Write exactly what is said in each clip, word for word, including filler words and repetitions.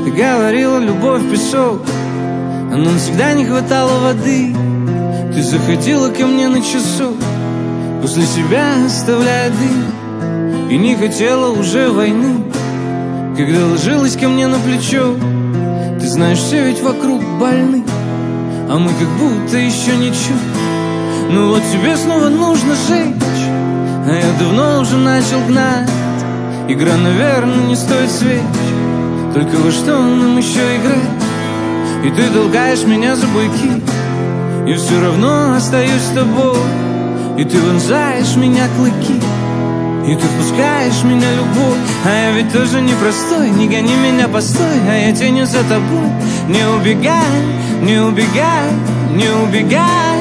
Ты говорила, любовь песок, а нам всегда не хватало воды. Ты заходила ко мне на часок, после себя оставляя дым, и не хотела уже войны. Когда ложилась ко мне на плечо, ты знаешь, все ведь вокруг больны, а мы как будто еще ничего. Ну вот тебе снова нужно жечь, а я давно уже начал гнать. Игра, наверное, не стоит свеч, только во что нам еще играть? И ты толкаешь меня за буйки, и все равно остаюсь с тобой. И ты вонзаешь в меня клыки, и ты впускаешь меня любовь. А я ведь тоже непростой, не гони меня, постой, а я тянусь за тобой. Не убегай, не убегай, не убегай.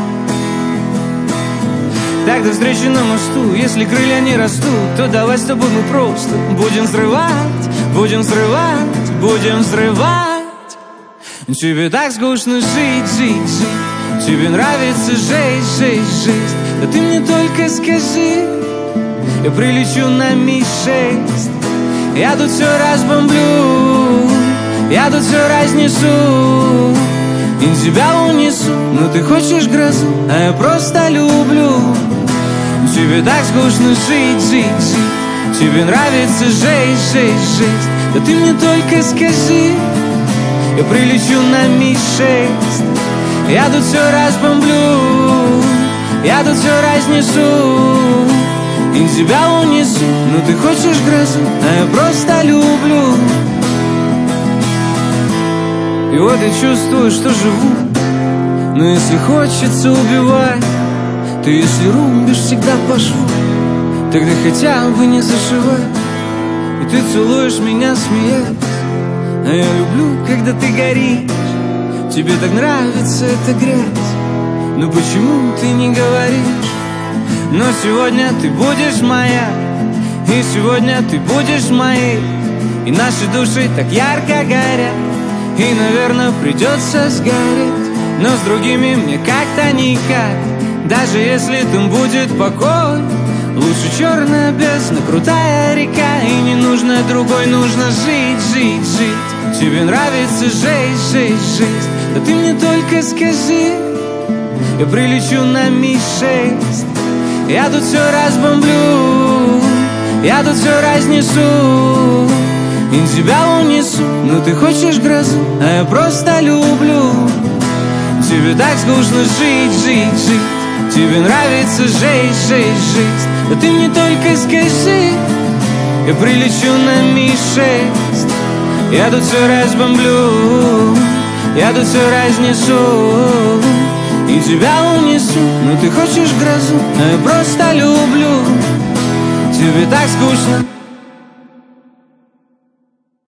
Так до встречи на мосту, если крылья не растут, то давай с тобой мы просто будем взрывать, будем взрывать, будем взрывать. Тебе так скучно жить, жить, жить, тебе нравится жесть, жесть, жесть. Да ты мне только скажи, я прилечу на ми шесть. Я тут все разбомблю, я тут все разнесу и тебя унесу. Но ты хочешь грозу, а я просто люблю. Тебе так скучно жить, жить, жить, тебе нравится жесть, жесть, жесть. Да ты мне только скажи, я прилечу на ми шесть. Я тут все разбомблю, я тут все разнесу и тебя унесу. Но ты хочешь грозу, а я просто люблю. И вот я чувствую, что живу, но если хочется убивать, то если рубишь всегда по шву, тогда хотя бы не зашивай. И ты целуешь меня, смеясь, а я люблю, когда ты горишь. Тебе так нравится эта грязь, но почему ты не говоришь? Но сегодня ты будешь моя, и сегодня ты будешь моей, и наши души так ярко горят, и, наверное, придется сгореть. Но с другими мне как-то никак, даже если там будет покой. Лучше черная бездна, крутая река, и не нужно другой, нужно жить, жить, жить. Тебе нравится жесть, жесть, жесть. Да ты мне только скажи, я прилечу на ми шесть. Я тут все разбомблю, я тут все разнесу и тебя унесу. Но ты хочешь грозу, а я просто люблю. Тебе так скучно жить, жить, жить, тебе нравится жесть, жесть, жесть. Да ты мне только скажи, я прилечу на ми шесть. Я тут все разбомблю, я тут все разнесу и тебя унесу. Но ты хочешь грозу, а я просто люблю. Тебе так скучно,